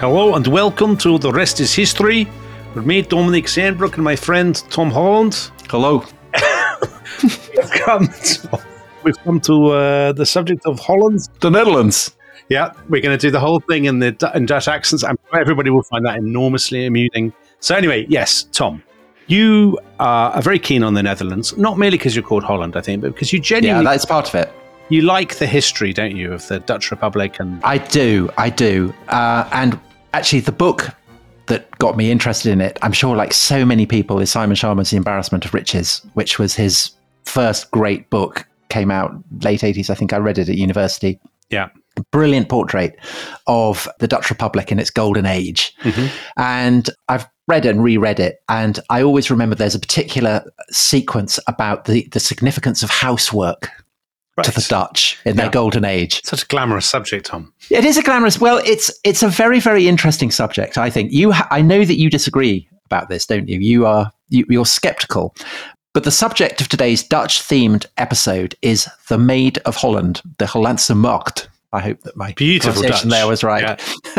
Hello and welcome to The Rest is History with me, Dominic Sandbrook, and my friend Tom Holland. Hello. We've come to the subject of Holland. The Netherlands. Yeah, we're going to do the whole thing in Dutch accents. I'm sure everybody will find that enormously amusing. So anyway, yes, Tom, you are very keen on the Netherlands, not merely because you're called Holland, I think, but because you genuinely... Yeah, that's part of it. You like the history, don't you, of the Dutch Republic? And I do. And actually, the book that got me interested in it, I'm sure like so many people, is Simon Sharma's The Embarrassment of Riches, which was his first great book, came out late 80s. I think I read it at university. Yeah. Brilliant portrait of the Dutch Republic in its golden age. Mm-hmm. And I've read and reread it. And I always remember there's a particular sequence about the significance of housework to the Dutch in their golden age. Such a glamorous subject, Tom. It is a glamorous. Well, it's a very, very interesting subject. I think I know that you disagree about this, don't you? You're skeptical. But the subject of today's Dutch-themed episode is the Maid of Holland, the Hollandse Maagd. I hope that my pronunciation there was right.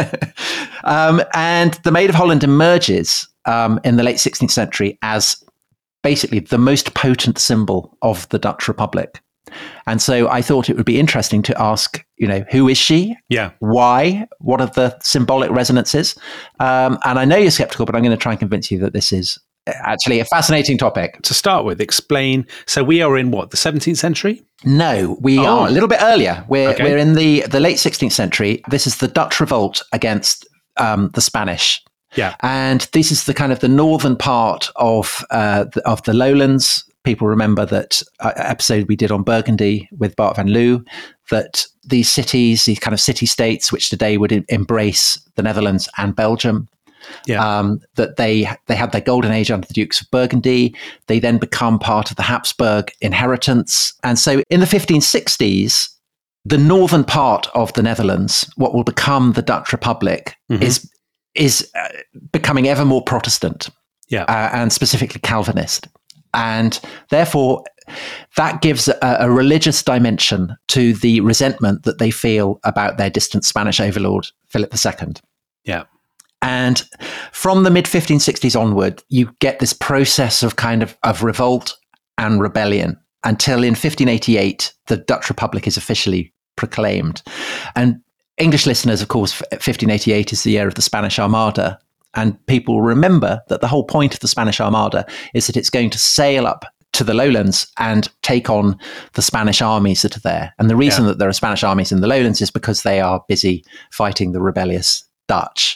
Yeah. And the Maid of Holland emerges in the late 16th century as basically the most potent symbol of the Dutch Republic. And so I thought it would be interesting to ask, who is she? Yeah. Why? What are the symbolic resonances? And I know you're skeptical, but I'm going to try and convince you that this is actually a fascinating topic. To start with, explain. So we are in what, the 17th century? No, we are a little bit earlier. We're in the late 16th century. This is the Dutch revolt against the Spanish. Yeah. And this is the kind of the northern part of the lowlands. People remember that episode we did on Burgundy with Bart van Loo, that these cities, these kind of city-states, which today would embrace the Netherlands and Belgium, that they had their golden age under the Dukes of Burgundy. They then become part of the Habsburg inheritance. And so in the 1560s, the northern part of the Netherlands, what will become the Dutch Republic, is becoming ever more Protestant, and specifically Calvinist. And therefore, that gives a religious dimension to the resentment that they feel about their distant Spanish overlord, Philip II. Yeah. And from the mid-1560s onward, you get this process of of revolt and rebellion until in 1588, the Dutch Republic is officially proclaimed. And English listeners, of course, 1588 is the year of the Spanish Armada. And people remember that the whole point of the Spanish Armada is that it's going to sail up to the lowlands and take on the Spanish armies that are there. And the reason that there are Spanish armies in the lowlands is because they are busy fighting the rebellious Dutch.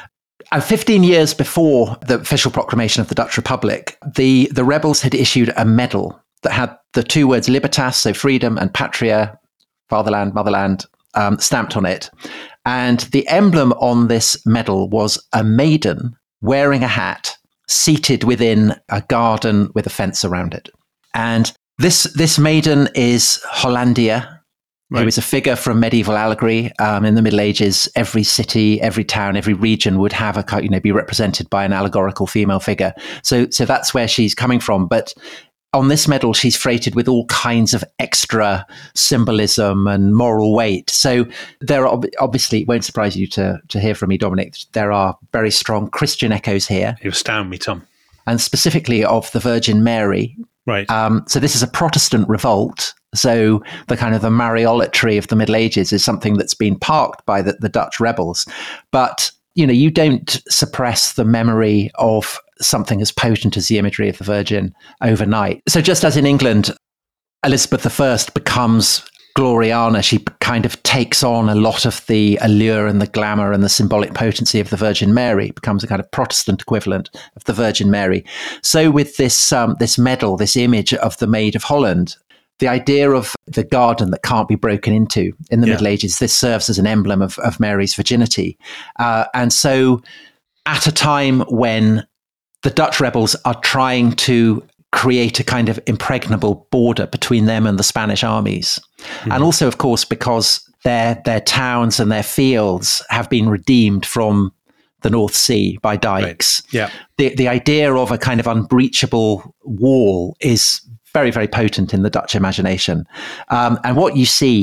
And 15 years before the official proclamation of the Dutch Republic, the rebels had issued a medal that had the two words libertas, so freedom, and patria, fatherland, motherland, stamped on it. And the emblem on this medal was a maiden wearing a hat, seated within a garden with a fence around it. And this maiden is Hollandia, who is a figure from medieval allegory. In the Middle Ages, every city, every town, every region would have be represented by an allegorical female figure. So that's where she's coming from. But on this medal, she's freighted with all kinds of extra symbolism and moral weight. So there are obviously, it won't surprise you to hear from me, Dominic, there are very strong Christian echoes here. You astound me, Tom. And specifically of the Virgin Mary. Right. So this is a Protestant revolt. So the kind of the Mariolatry of the Middle Ages is something that's been parked by the Dutch rebels. But you don't suppress the memory of something as potent as the imagery of the Virgin overnight. So just as in England, Elizabeth I becomes Gloriana, she kind of takes on a lot of the allure and the glamour and the symbolic potency of the Virgin Mary, becomes a kind of Protestant equivalent of the Virgin Mary. So with this medal, this image of the Maid of Holland, the idea of the garden that can't be broken into in the Middle Ages, this serves as an emblem of Mary's virginity. And so at a time when the Dutch rebels are trying to create a kind of impregnable border between them and the Spanish armies. And also, of course, because their towns and their fields have been redeemed from the North Sea by dikes. Right. The idea of a kind of unbreachable wall is very, very potent in the Dutch imagination. And what you see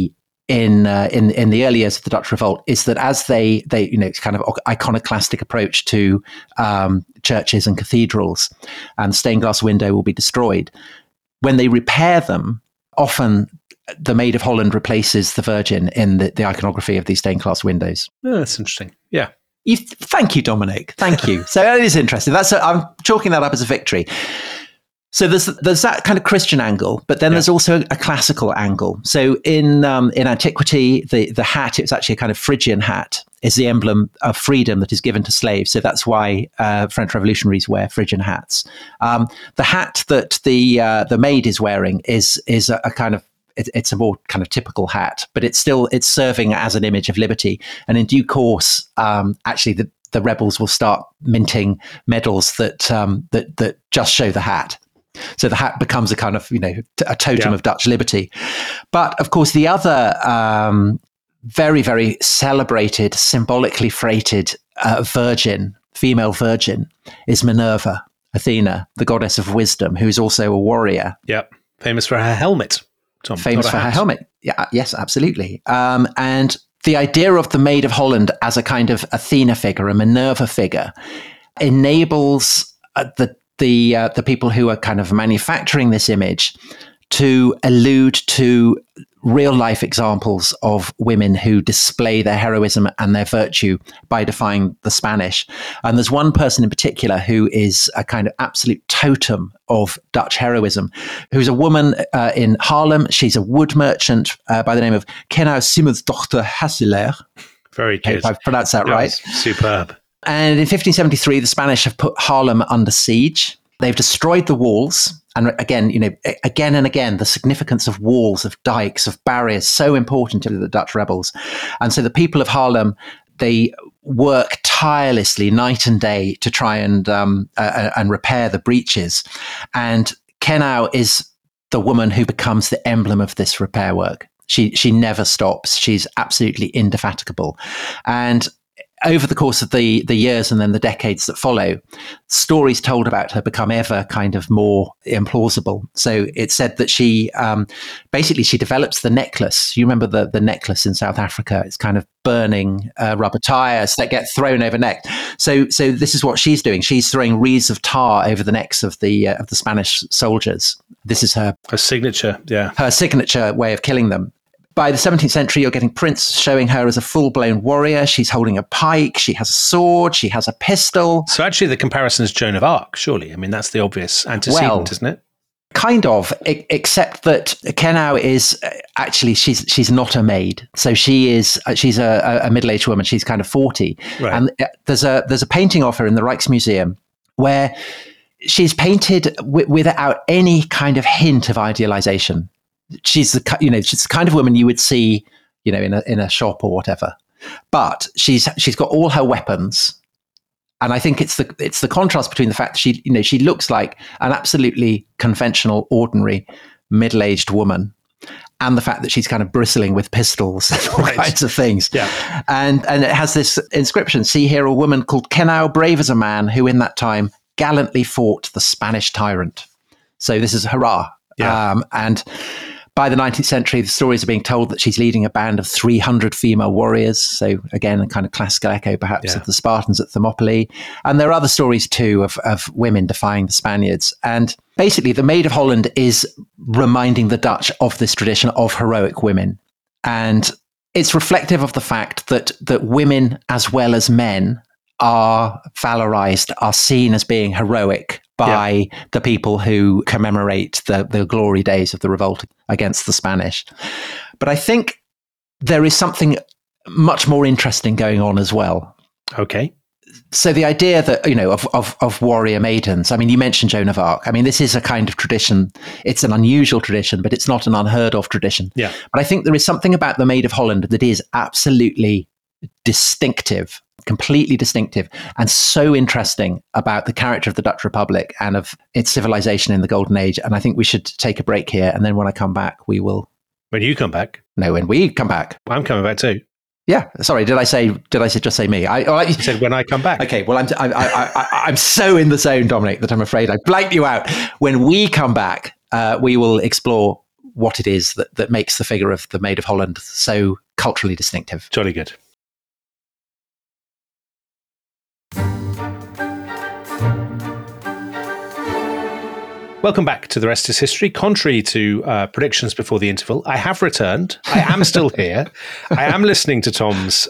in the early years of the Dutch Revolt is that as they it's kind of iconoclastic approach to churches and cathedrals, and stained glass window will be destroyed. When they repair them, often the Maid of Holland replaces the Virgin in the iconography of these stained glass windows. Oh, that's interesting. Yeah. Thank you, Dominic. Thank you. So it is interesting. I'm chalking that up as a victory. So there's that kind of Christian angle, but then there's also a classical angle. So in antiquity, the hat, it's actually a kind of Phrygian hat, is the emblem of freedom that is given to slaves. So that's why French revolutionaries wear Phrygian hats. The hat that the maid is wearing is a kind of, it's a more kind of typical hat, but it's serving as an image of liberty. And in due course, actually the rebels will start minting medals that just show the hat. So the hat becomes a kind of, a totem of Dutch liberty. But of course, the other very, very celebrated, symbolically freighted female virgin is Minerva, Athena, the goddess of wisdom, who's also a warrior. Yep. Famous for her helmet, Tom. Famous for her helmet. Yeah, yes, absolutely. And the idea of the Maid of Holland as a kind of Athena figure, a Minerva figure, enables the people who are kind of manufacturing this image to allude to real life examples of women who display their heroism and their virtue by defying the Spanish. And there's one person in particular who is a kind of absolute totem of Dutch heroism, who's a woman in Haarlem. She's a wood merchant by the name of Kenau Simondsdochter Hasselaer. Very good. If I've pronounced that right. Superb. And in 1573, the Spanish have put Haarlem under siege. They've destroyed the walls. And again, again and again, the significance of walls, of dikes, of barriers, so important to the Dutch rebels. And so the people of Haarlem, they work tirelessly night and day to try and repair the breaches. And Kenau is the woman who becomes the emblem of this repair work. She never stops. She's absolutely indefatigable. And over the course of the years and then the decades that follow, stories told about her become ever kind of more implausible. So it's said that she develops the necklace. You remember the necklace in South Africa? It's kind of burning rubber tires that get thrown over neck. So this is what she's doing. She's throwing wreaths of tar over the necks of the Spanish soldiers. This is her signature. Yeah, her signature way of killing them. By the 17th century, you're getting prints showing her as a full-blown warrior. She's holding a pike. She has a sword. She has a pistol. So actually the comparison is Joan of Arc, surely. I mean, that's the obvious antecedent, isn't it? Kind of, except that Kenau is actually, she's not a maid. So she's a middle-aged woman. She's kind of 40. Right. And there's a painting of her in the Rijksmuseum where she's painted without any kind of hint of idealization. She's the kind of woman you would see, in a shop or whatever. But she's got all her weapons, and I think it's the contrast between the fact that she looks like an absolutely conventional, ordinary, middle-aged woman, and the fact that she's kind of bristling with pistols and all kinds of things. Yeah, and it has this inscription: "See here a woman called Kenau, brave as a man, who in that time gallantly fought the Spanish tyrant." So this is hurrah, and. By the 19th century, the stories are being told that she's leading a band of 300 female warriors. So again, a kind of classical echo, perhaps, of the Spartans at Thermopylae. And there are other stories too of women defying the Spaniards. And basically, the Maid of Holland is reminding the Dutch of this tradition of heroic women. And it's reflective of the fact that women, as well as men, are valorized, are seen as being heroic by the people who commemorate the glory days of the revolt against the Spanish. But I think there is something much more interesting going on as well. Okay. So the idea that, of warrior maidens, I mean, you mentioned Joan of Arc. I mean, this is a kind of tradition. It's an unusual tradition, but it's not an unheard of tradition. Yeah. But I think there is something about the Maid of Holland that is absolutely distinctive, completely distinctive, and so interesting about the character of the Dutch Republic and of its civilization in the Golden Age. And I think we should take a break here. And then when I come back, we will... When you come back? No, when we come back. I'm coming back too. Yeah. Sorry, did I just say me? You said when I come back. Okay. Well, I'm so in the zone, Dominic, that I'm afraid I blanked you out. When we come back, we will explore what it is that makes the figure of the Maid of Holland so culturally distinctive. Jolly good. Welcome back to The Rest is History. Contrary to predictions before the interval, I have returned. I am still here. I am listening to Tom's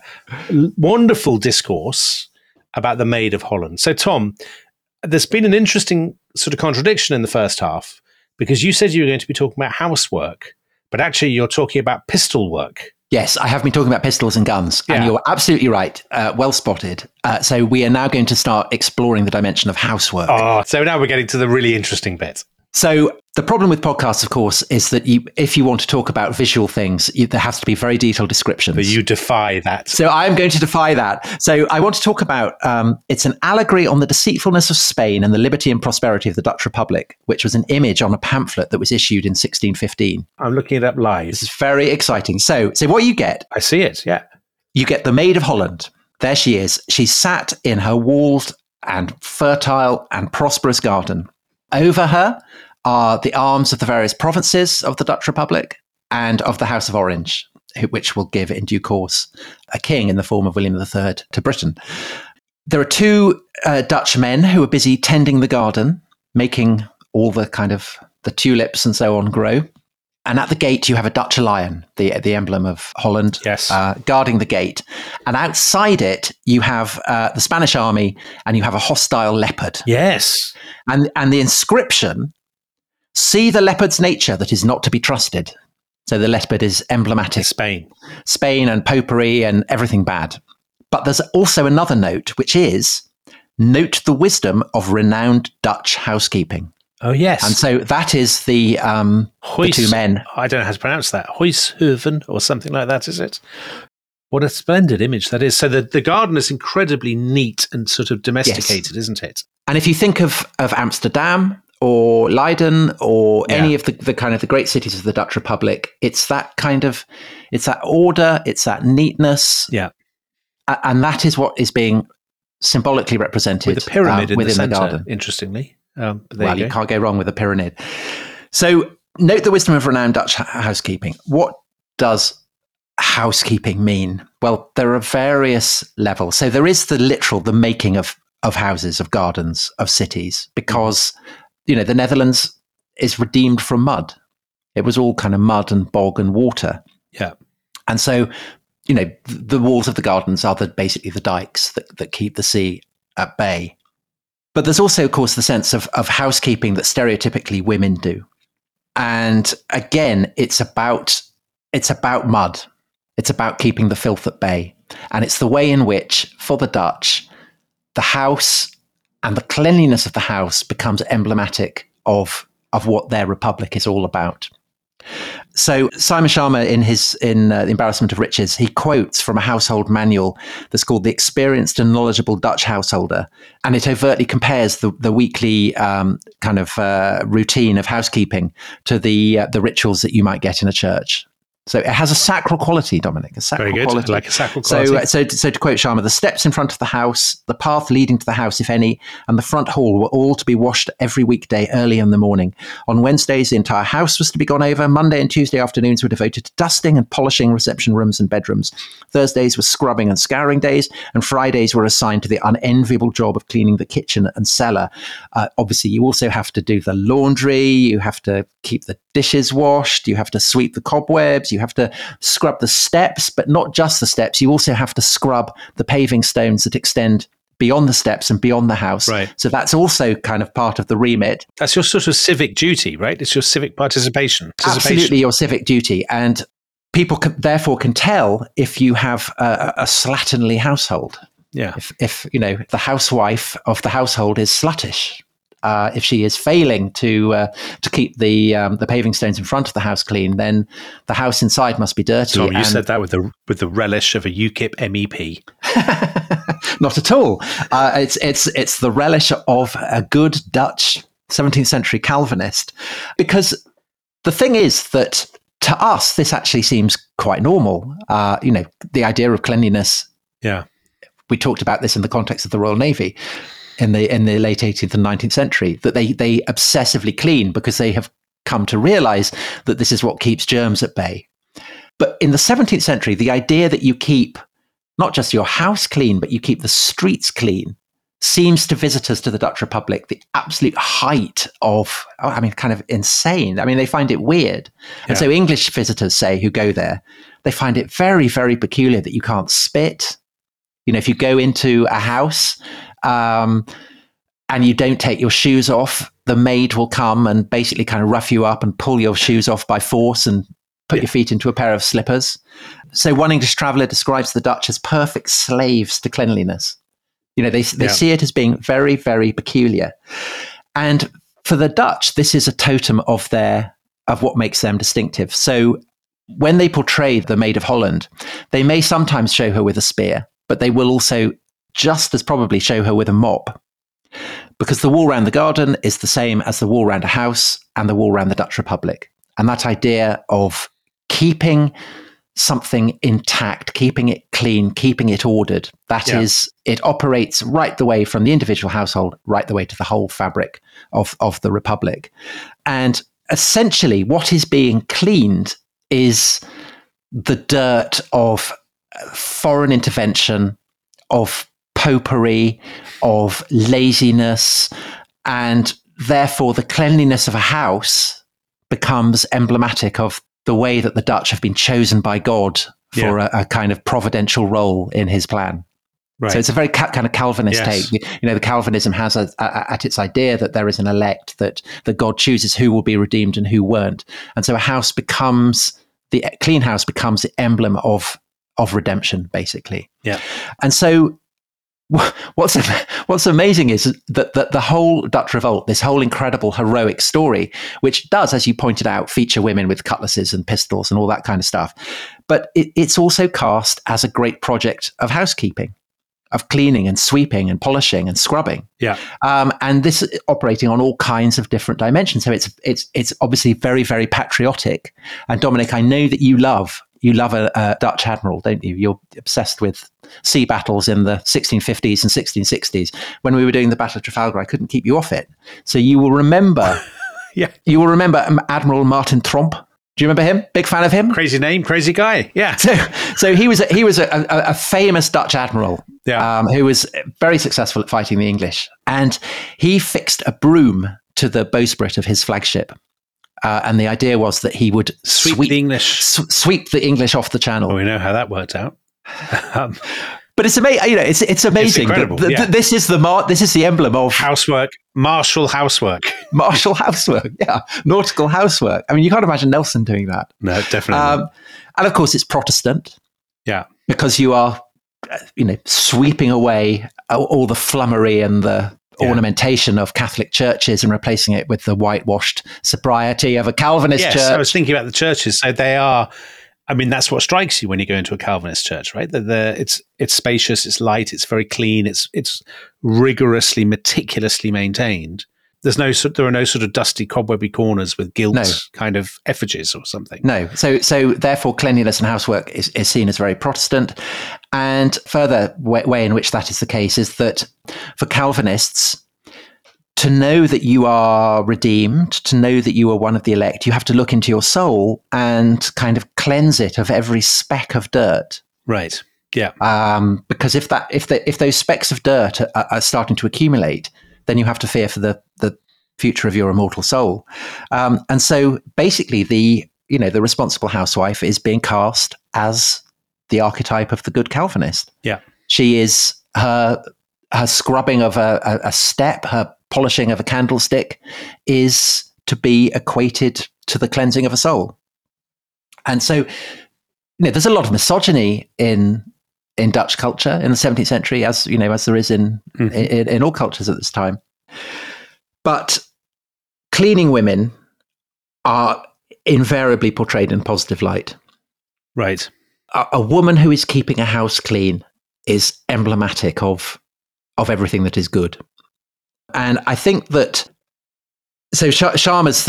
wonderful discourse about the Maid of Holland. So, Tom, there's been an interesting sort of contradiction in the first half, because you said you were going to be talking about housework, but actually you're talking about pistol work. Yes, I have been talking about pistols and guns, and you're absolutely right. Well spotted. So we are now going to start exploring the dimension of housework. Oh, so now we're getting to the really interesting bit. So the problem with podcasts, of course, is that if you want to talk about visual things, there has to be very detailed descriptions. But you defy that. So I'm going to defy that. So I want to talk about, it's an allegory on the deceitfulness of Spain and the liberty and prosperity of the Dutch Republic, which was an image on a pamphlet that was issued in 1615. I'm looking it up live. This is very exciting. So what you get... I see it, yeah. You get the Maid of Holland. There she is. She's sat in her walled and fertile and prosperous garden. Over her are the arms of the various provinces of the Dutch Republic and of the House of Orange, which will give in due course a king in the form of William III to Britain. There are two Dutch men who are busy tending the garden, making all the kind of the tulips and so on grow. And at the gate, you have a Dutch lion, the emblem of Holland, yes, guarding the gate. And outside it, you have the Spanish army, and you have a hostile leopard. Yes. And the inscription, "See the leopard's nature that is not to be trusted." So the leopard is emblematic. Spain and popery and everything bad. But there's also another note, which is, "Note the wisdom of renowned Dutch housekeeping." Oh, yes. And so that is the two men. I don't know how to pronounce that. Huishoven or something like that, is it? What a splendid image that is. So the garden is incredibly neat and sort of domesticated, isn't it? And if you think of Amsterdam or Leiden or any of the kind of the great cities of the Dutch Republic, it's that order, it's that neatness. Yeah. And that is what is being symbolically represented with a pyramid in within the garden. Centre, interestingly. You can't go wrong with a pyramid. So note the wisdom of renowned Dutch housekeeping. What does housekeeping mean? Well, there are various levels. So there is the making of houses, of gardens, of cities, because, the Netherlands is redeemed from mud. It was all kind of mud and bog and water. Yeah. And so, the walls of the gardens are basically the dikes that keep the sea at bay. But there's also, of course, the sense of housekeeping that stereotypically women do. And again, it's about mud. It's about keeping the filth at bay. And it's the way in which, for the Dutch, the house and the cleanliness of the house becomes emblematic of what their republic is all about. So Simon Schama, in The Embarrassment of Riches, he quotes from a household manual that's called The Experienced and Knowledgeable Dutch Householder, and it overtly compares the weekly routine of housekeeping to the rituals that you might get in a church. So it has a sacral quality, Dominic. Very good. I like a sacral quality. So to quote Schama, the steps in front of the house, the path leading to the house, if any, and the front hall were all to be washed every weekday early in the morning. On Wednesdays, the entire house was to be gone over. Monday and Tuesday afternoons were devoted to dusting and polishing reception rooms and bedrooms. Thursdays were scrubbing and scouring days, and Fridays were assigned to the unenviable job of cleaning the kitchen and cellar. Obviously, you also have to do the laundry. You have to keep the dishes washed. You have to sweep the cobwebs. You have to scrub the steps, but not just the steps. You also have to scrub the paving stones that extend beyond the steps and beyond the house. Right. So that's also kind of part of the remit. That's your sort of civic duty, right? It's your civic participation. Absolutely your civic duty. And people therefore can tell if you have a slatternly household. Yeah. If the housewife of the household is sluttish. If she is failing to keep the paving stones in front of the house clean, then the house inside must be dirty. Tom, you said that with the relish of a UKIP MEP. Not at all. It's the relish of a good Dutch 17th century Calvinist, because the thing is that to us this actually seems quite normal. The idea of cleanliness. Yeah, we talked about this in the context of the Royal Navy. In the late 18th and 19th century, that they obsessively clean because they have come to realize that this is what keeps germs at bay. But in the 17th century, the idea that you keep not just your house clean, but you keep the streets clean seems to visitors to the Dutch Republic the absolute height of, kind of insane. I mean, they find it weird. And so English visitors say, who go there, they find it very, very peculiar that you can't spit. You know, if you go into a house and you don't take your shoes off, the maid will come and basically kind of rough you up and pull your shoes off by force and put your feet into a pair of slippers. So one English traveller describes the Dutch as perfect slaves to cleanliness. You know, they see it as being very, very peculiar. And for the Dutch, this is a totem of what makes them distinctive. So when they portray the Maid of Holland, they may sometimes show her with a spear, but they will also just as probably show her with a mop, because the wall around the garden is the same as the wall around a house and the wall around the Dutch Republic. And that idea of keeping something intact, keeping it clean, keeping it ordered, it operates right the way from the individual household, right the way to the whole fabric of the Republic. And essentially what is being cleaned is the dirt of foreign intervention, of popery, of laziness, and therefore the cleanliness of a house becomes emblematic of the way that the Dutch have been chosen by God for a kind of providential role in his plan. Right. So it's a very kind of Calvinist take. You know, the Calvinism has at its idea that there is an elect, that God chooses who will be redeemed and who weren't. And so the clean house becomes the emblem of redemption, basically. Yeah. And so what's amazing is that the whole Dutch revolt, this whole incredible heroic story, which does, as you pointed out, feature women with cutlasses and pistols and all that kind of stuff, but it's also cast as a great project of housekeeping, of cleaning and sweeping and polishing and scrubbing. Yeah. And this operating on all kinds of different dimensions. So it's obviously very, very patriotic. And Dominic, I know that you love a Dutch admiral, don't you? You're obsessed with sea battles in the 1650s and 1660s. When we were doing the Battle of Trafalgar, I couldn't keep you off it. So you will remember, you will remember Admiral Martin Tromp. Do you remember him? Big fan of him? Crazy name, crazy guy. Yeah. So he was a famous Dutch admiral who was very successful at fighting the English, and he fixed a broom to the bowsprit of his flagship. And the idea was that he would sweep the English off the channel. Well, we know how that worked out. But it's amazing. You know, it's amazing. This is the emblem of housework, martial housework, Yeah, nautical housework. I mean, you can't imagine Nelson doing that. No, definitely not. And of course, it's Protestant. Yeah, because you are, sweeping away all the flummery and the ornamentation of Catholic churches and replacing it with the whitewashed sobriety of a Calvinist church. I was thinking about the churches. So they are, I mean, that's what strikes you when you go into a Calvinist church, right? It's spacious, it's light, it's very clean, it's rigorously, meticulously maintained. There are no sort of dusty, cobwebby corners with gilt kind of effigies or something. No. So therefore, cleanliness and housework is seen as very Protestant. And further way in which that is the case is that for Calvinists, to know that you are redeemed, to know that you are one of the elect, you have to look into your soul and kind of cleanse it of every speck of dirt. Right. Yeah. Because if those specks of dirt are starting to accumulate, then you have to fear for the future of your immortal soul. And so basically the responsible housewife is being cast as the archetype of the good Calvinist. Yeah. She is her scrubbing of a step, her polishing of a candlestick is to be equated to the cleansing of a soul. And so, there's a lot of misogyny in Dutch culture in the 17th century, as there is in all cultures at this time. But cleaning women are invariably portrayed in positive light. Right. A woman who is keeping a house clean is emblematic of everything that is good. And I think that, so Sharma's,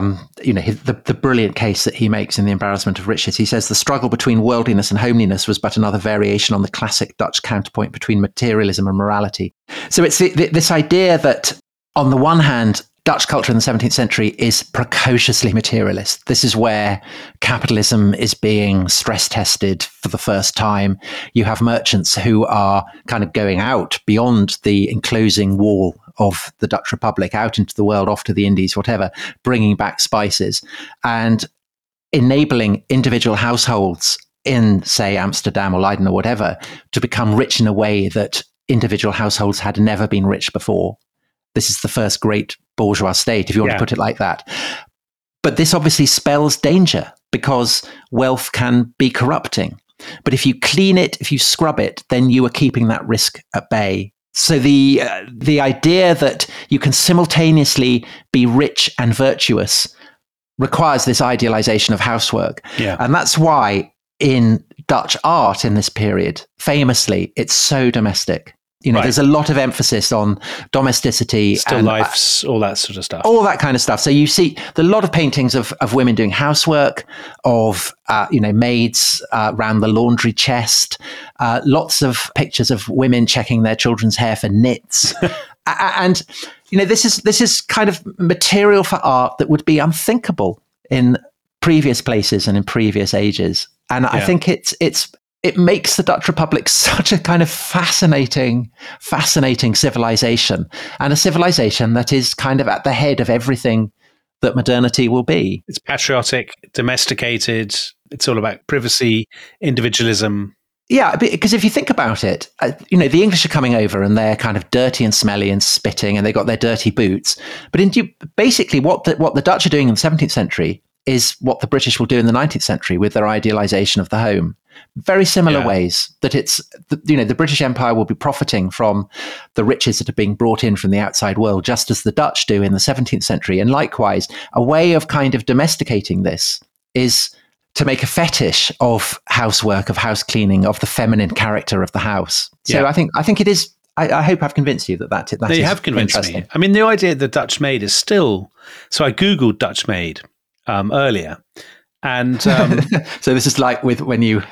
the brilliant case that he makes in The Embarrassment of Riches, he says the struggle between worldliness and homeliness was but another variation on the classic Dutch counterpoint between materialism and morality. So it's this idea that, on the one hand, Dutch culture in the 17th century is precociously materialist. This is where capitalism is being stress tested for the first time. You have merchants who are kind of going out beyond the enclosing wall of the Dutch Republic, out into the world, off to the Indies, whatever, bringing back spices and enabling individual households in, say, Amsterdam or Leiden or whatever, to become rich in a way that individual households had never been rich before. This is the first great bourgeois state, if you want to put it like that. But this obviously spells danger because wealth can be corrupting. But if you clean it, if you scrub it, then you are keeping that risk at bay. So the idea that you can simultaneously be rich and virtuous requires this idealization of housework. Yeah. And that's why in Dutch art in this period, famously, it's so domestic. You know, there's a lot of emphasis on domesticity. Still and lifes, all that sort of stuff. All that kind of stuff. So you see a lot of paintings of women doing housework, of, maids around the laundry chest, lots of pictures of women checking their children's hair for nits. And, this is kind of material for art that would be unthinkable in previous places and in previous ages. And I think it makes the Dutch Republic such a kind of fascinating civilization, and a civilization that is kind of at the head of everything that modernity will be. It's patriotic, domesticated. It's all about privacy, individualism. Yeah, because if you think about it, the English are coming over and they're kind of dirty and smelly and spitting, and they got their dirty boots. But basically, what the Dutch are doing in the 17th century is what the British will do in the 19th century with their idealization of the home. Very similar ways that the British Empire will be profiting from the riches that are being brought in from the outside world, just as the Dutch do in the 17th century. And likewise, a way of kind of domesticating this is to make a fetish of housework, of house cleaning, of the feminine character of the house. So I think it is. I hope I've convinced you that you have convinced me. I mean, the idea that Dutch maid is still. So I googled Dutch maid earlier, and so this is like when you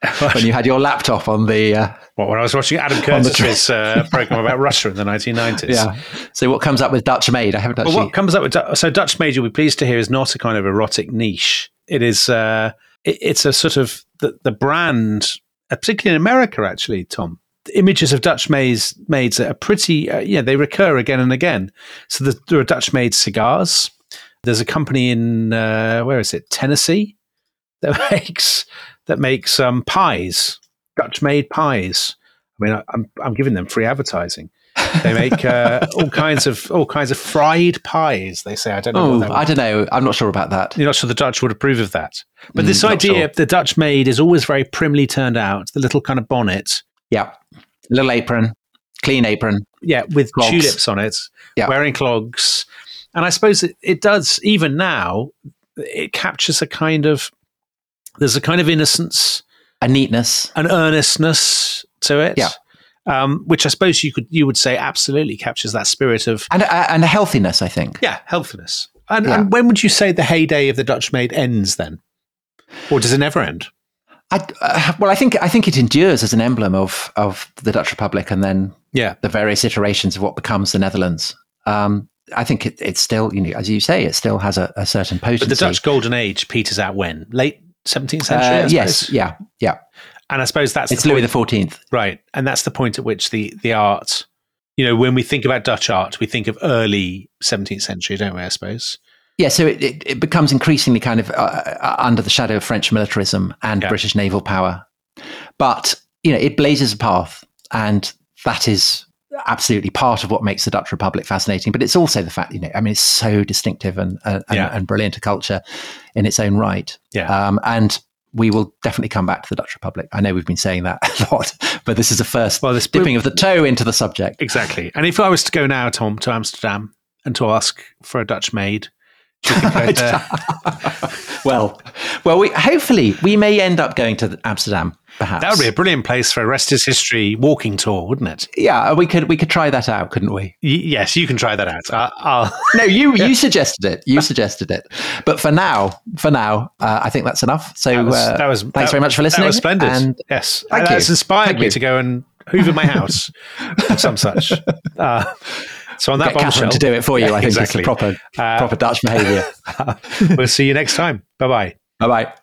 had your laptop on the. When I was watching Adam Curtis's program about Russia in the 1990s. Yeah. So what comes up with Dutch maid? I haven't actually. Well, what comes up with Dutch maid? You'll be pleased to hear is not a kind of erotic niche. It is. It's a sort of the brand, particularly in America, actually, Tom. The images of Dutch maids are pretty. They recur again and again. So there are Dutch maid cigars. There's a company in where is it? Tennessee that makes pies, Dutch made pies. I mean, I'm giving them free advertising. They make all kinds of fried pies. They say, I don't know. I don't know. I'm not sure about that. You're not sure the Dutch would approve of that. But this idea of the Dutch maid is always very primly turned out. The little kind of bonnet. Yeah, little apron, clean apron. Yeah, with clogs. tulips on it. Yeah. Wearing clogs. And I suppose it does, even now, it captures there's a kind of innocence. A neatness. An earnestness to it. Yeah. Which I suppose you would say absolutely captures that spirit of... And a healthiness, I think. Yeah, healthiness. And when would you say the heyday of the Dutch maid ends then? Or does it never end? I think it endures as an emblem of the Dutch Republic, and then the various iterations of what becomes the Netherlands. I think it's still, as you say, it still has a certain potency. But the Dutch Golden Age peters out when? Late 17th century? Yes, yeah. And I suppose it's Louis XIV. Right. And that's the point at which the art, when we think about Dutch art, we think of early 17th century, don't we, I suppose? Yeah, so it becomes increasingly kind of under the shadow of French militarism and British naval power. But, it blazes a path, and that is absolutely part of what makes the Dutch Republic fascinating. But it's also the fact, it's so distinctive and brilliant a culture in its own right. Yeah. And we will definitely come back to the Dutch Republic. I know we've been saying that a lot, but this is a first dipping of the toe into the subject. Exactly. And if I was to go now, Tom, to Amsterdam and to ask for a Dutch maid, do you think I'd, Well, hopefully we may end up going to Amsterdam, perhaps. That would be a brilliant place for a Rest is History walking tour, wouldn't it? Yeah, we could try that out, couldn't we? Yes, you can try that out. No, you suggested it. You suggested it. But for now, I think that's enough. So thanks very much for listening. That was splendid. And yes, that's inspired me to go and hoover my house or some such. So on that Get Catherine to do it for you. I think exactly. it's proper Dutch behaviour. We'll see you next time. Bye-bye. Bye-bye.